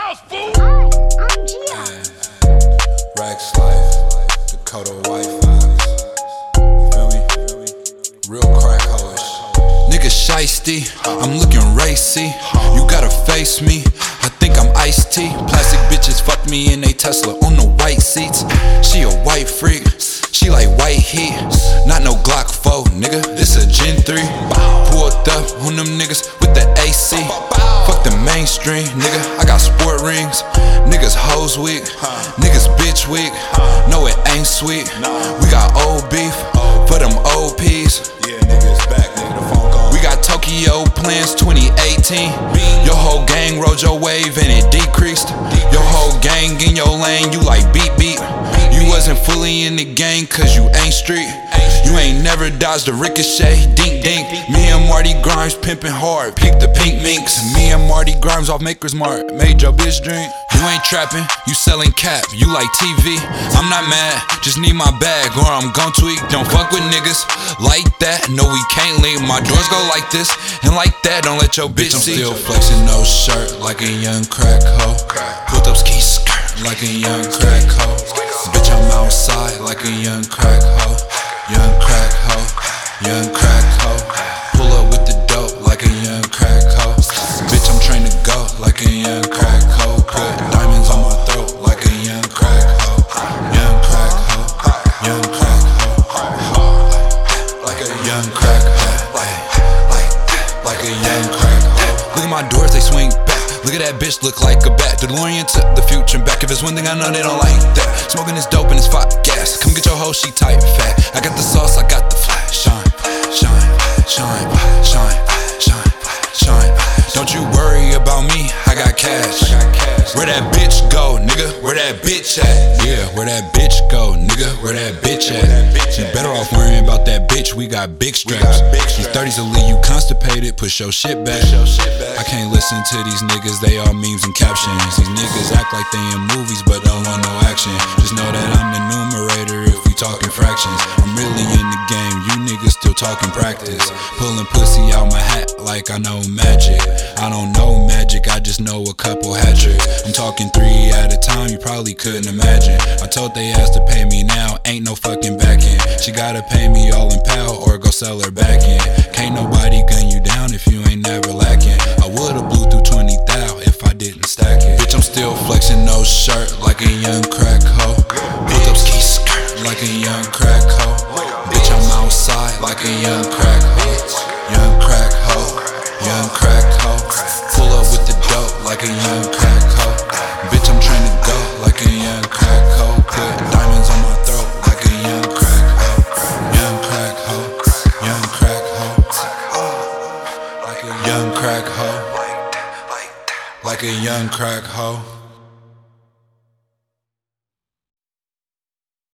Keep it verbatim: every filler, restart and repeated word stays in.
house, fool! Man, Rex Life, Dakota White Fox. Feel me? Real crack hoish. Nigga shiesty, I'm looking racy. You gotta face me, I think I'm iced tea. Plastic bitches fuck me in they Tesla on the white seats. She a white freak, she like white heat. Not no Glock four, nigga, this a Gen three. Pulled up on them niggas with the A C. Fuck the mainstream, nigga, I got sport rings. Niggas hoes weak, niggas bitch weak. No, it ain't sweet. We got old beef for them old peas. Yeah, niggas back, nigga, the phone gone. We got Tokyo plans twenty eighteen. Your whole gang rode your wave and it decreased. Your whole gang in your lane, you like beat beat. You wasn't fully in the game cause you ain't street. You ain't never dodged a ricochet, dink dink. Me and Marty Grimes pimpin' hard, peep the pink minks. Me and Marty Grimes off Maker's Mark, made your bitch drink. You ain't trappin', you sellin' cap, you like T V. I'm not mad, just need my bag or I'm gon' tweak. Don't fuck with niggas like that, no we can't leave. My doors go like this and like that, don't let your bitch, bitch see. I'm still flexin' no shirt like a young crack hoe. Pulled up ski skirt like a young crack hoe. Bitch, I'm outside like a young crack hoe. Young crack hoe, young crack hoe. Pull up with the dope like a young crack hoe. Bitch, I'm trained to go like a young crack hoe. Put diamonds on my throat like a young crack hoe. Young crack hoe, young crack hoe. Like a young crack hoe. Like, like a young crack hoe. Look at my doors, they swing back. Look at that bitch, look like a bat. DeLorean to the future and back. If it's one thing I know, they don't like that. Smoking this dope and it's five gas. Come get your hoe, she tight fat. I got the sauce, I got the flash. Shine, shine, shine, shine, shine, shine. Don't you worry about me, I got cash. Where that bitch go, nigga? Where that bitch at? Yeah, where that bitch go, nigga? Where that bitch at? You better off worrying about that bitch, we got big straps. These thirties will leave you constipated, push your shit back. I can't listen to these niggas, they all memes and captions. These niggas act like they in movies but don't want no action. Just know that I'm the numerator if we talking fractions. I'm really in the game, you niggas still talking practice. Pulling pussy out my hat like I know magic. I don't know magic, I just know a couple hat tricks. I'm talking three at a time, you probably couldn't imagine. I told they asked to pay me now, ain't no fucking back end. She gotta pay me all in pal or go sell her back end. Can't nobody gun you down if you ain't never lacking. I would've blew through twenty thou if I didn't stack it. Bitch, I'm still flexing no shirt like a young crack hoe. Pulled up ski skirt like a young crack hoe. Bitch, I'm outside like a young crack hoe. Young crack hoe, young crack hoe. Pull up with the dope like a young crack hoe. Bitch, I'm trying to go like a young crack hoe. Put diamonds on my throat like a young crack hoe. Young crack hoe, young crack hoe. Like a young crack hoe. Like a young crack hoe.